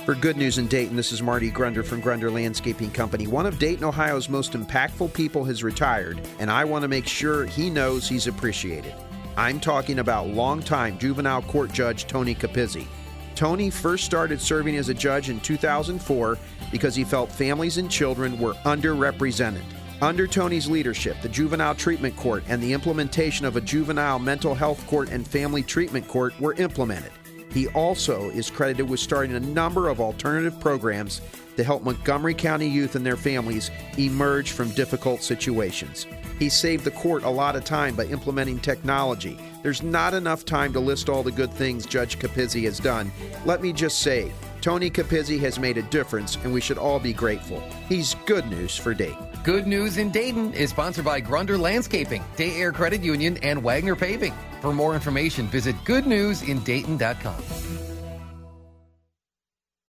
For Good News in Dayton, this is Marty Grunder from Grunder Landscaping Company. One of Dayton, Ohio's most impactful people has retired, and I want to make sure he knows he's appreciated. I'm talking about longtime juvenile court judge Tony Capizzi. Tony first started serving as a judge in 2004 because he felt families and children were underrepresented. Under Tony's leadership, the Juvenile Treatment Court and the implementation of a Juvenile Mental Health Court and Family Treatment Court were implemented. He also is credited with starting a number of alternative programs to help Montgomery County youth and their families emerge from difficult situations. He saved the court a lot of time by implementing technology. There's not enough time to list all the good things Judge Capizzi has done. Let me just say, Tony Capizzi has made a difference, and we should all be grateful. He's good news for Dayton. Good News in Dayton is sponsored by Grunder Landscaping, Day Air Credit Union, and Wagner Paving. For more information, visit goodnewsindayton.com.